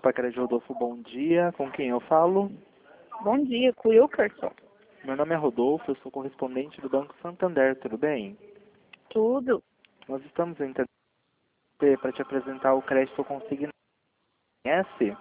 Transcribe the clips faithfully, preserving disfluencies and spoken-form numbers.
Pacred Rodolfo, bom dia. Com quem eu falo? Bom dia, com o Wilkerson. Meu nome é Rodolfo, eu sou correspondente do Banco Santander, tudo bem? Tudo. Nós estamos entrando para te apresentar o crédito consignado. Conhece?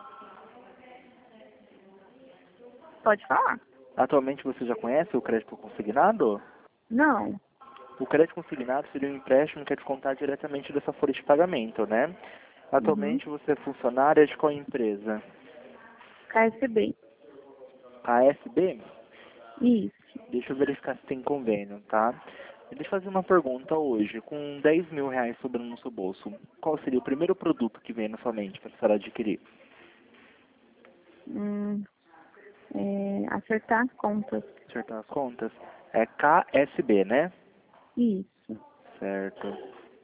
Pode falar? Atualmente você já conhece o crédito consignado? Não. O crédito consignado seria um empréstimo que é descontado diretamente da sua folha de pagamento, né? Uhum. Atualmente você é funcionária de qual empresa? K S B. A S B? Isso. Deixa eu verificar se tem convênio, tá? Deixa eu fazer uma pergunta hoje. Com dez mil reais sobrando no seu bolso, qual seria o primeiro produto que vem na sua mente para a senhora adquirir? Hum, é, acertar as contas. Acertar as contas? É K S B, né? Isso. Certo.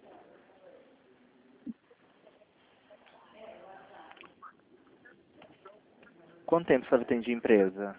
Quanto tempo a senhora tem de empresa?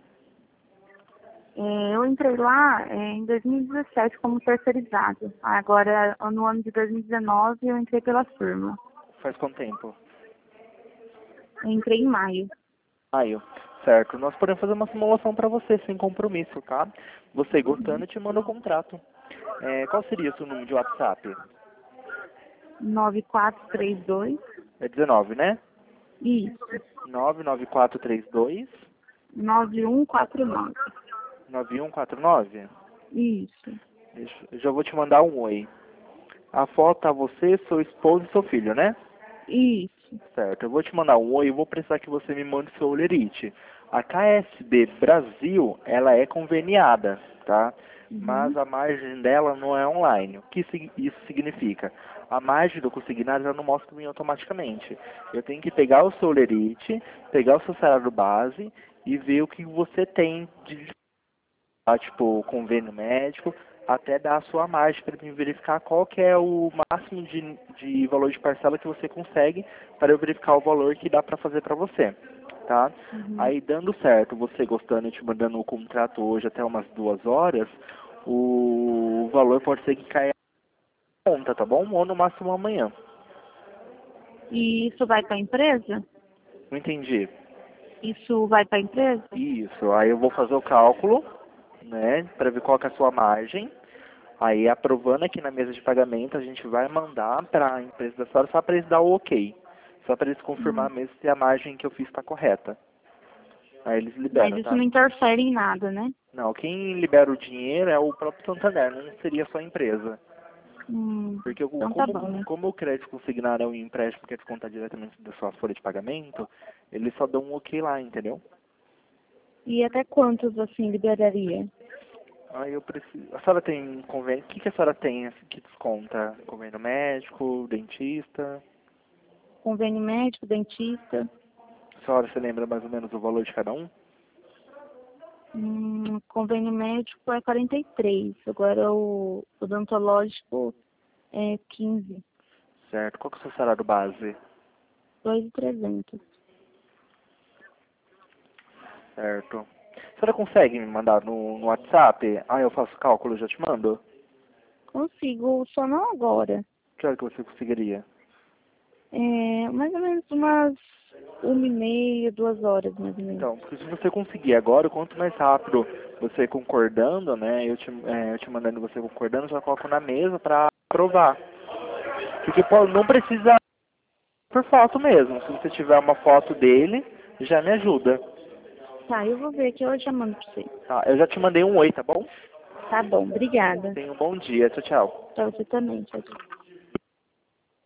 É, eu entrei lá é, em dois mil e dezessete como terceirizado. Agora, no ano de dois mil e dezenove, eu entrei pela firma. Faz quanto tempo? Eu entrei em maio. Maio. Certo. Nós podemos fazer uma simulação para você, sem compromisso, tá? Você gostando, eu te manda o contrato. É, qual seria o seu número de WhatsApp? nove quatro três dois. É dezenove, né? Isso. nove nove quatro três dois nove um quatro nove. nove um quatro nove. Isso. Deixa- Eu já vou te mandar um oi. A foto tá você, seu esposo e seu filho, né? Isso. Certo. Eu vou te mandar um oi e vou precisar que você me mande seu olerite. A K S B Brasil, ela é conveniada, tá? Mas Uhum. a margem dela não é online. O que sig- isso significa? A margem do consignado já não mostra para mim automaticamente. Eu tenho que pegar o seu olerite, pegar o seu salário base e ver o que você tem de tá, tipo convênio médico, até dar a sua margem para mim verificar qual que é o máximo de, de valor de parcela que você consegue para eu verificar o valor que dá para fazer para você, tá? Uhum. Aí dando certo, você gostando e te mandando o contrato hoje até umas duas horas, o valor pode ser que caia a conta, tá bom? Ou no máximo amanhã. E isso vai para a empresa? Não entendi. Isso vai para a empresa? Isso, aí eu vou fazer o cálculo, né, para ver qual que é a sua margem. Aí, aprovando aqui na mesa de pagamento, a gente vai mandar para a empresa da senhora só para eles dar o ok. Só para eles confirmar Hum. mesmo se a margem que eu fiz está correta. Aí eles Mas liberam, isso tá? não interfere em nada, né? Não, quem libera o dinheiro é o próprio Santander, não seria só a empresa. Hum. Porque o- Então tá como, bom, né? como o crédito consignado é um empréstimo que é descontado diretamente da sua folha de pagamento, eles só dão um ok lá, entendeu? E até quantos, assim, liberaria? Aí eu preciso... A senhora tem convênio... O que, que a senhora tem assim, que desconta? Convênio médico, dentista? Convênio médico, dentista? A senhora se lembra mais ou menos o valor de cada um? Hum, convênio médico é quarenta e três. Agora o odontológico é quinze. Certo. Qual que é o seu salário base? dois mil e trezentos. Certo. A senhora consegue me mandar no, no WhatsApp? Ah, eu faço cálculo e já te mando? Consigo, só não agora. Que hora que você conseguiria? É, mais ou menos umas uma e meia, duas horas, mais ou menos. Então, porque se você conseguir agora, quanto mais rápido você concordando, né, eu te, é, eu te mandando você concordando, eu já coloco na mesa para aprovar. Porque pô, não precisa por foto mesmo. Se você tiver uma foto dele, já me ajuda. Tá, eu vou ver aqui, eu já mando pra você. Tá, eu já te mandei um oi, tá bom? Tá bom, obrigada. Tenha um bom dia. Tchau, tchau. Pra você também, tchau, tchau.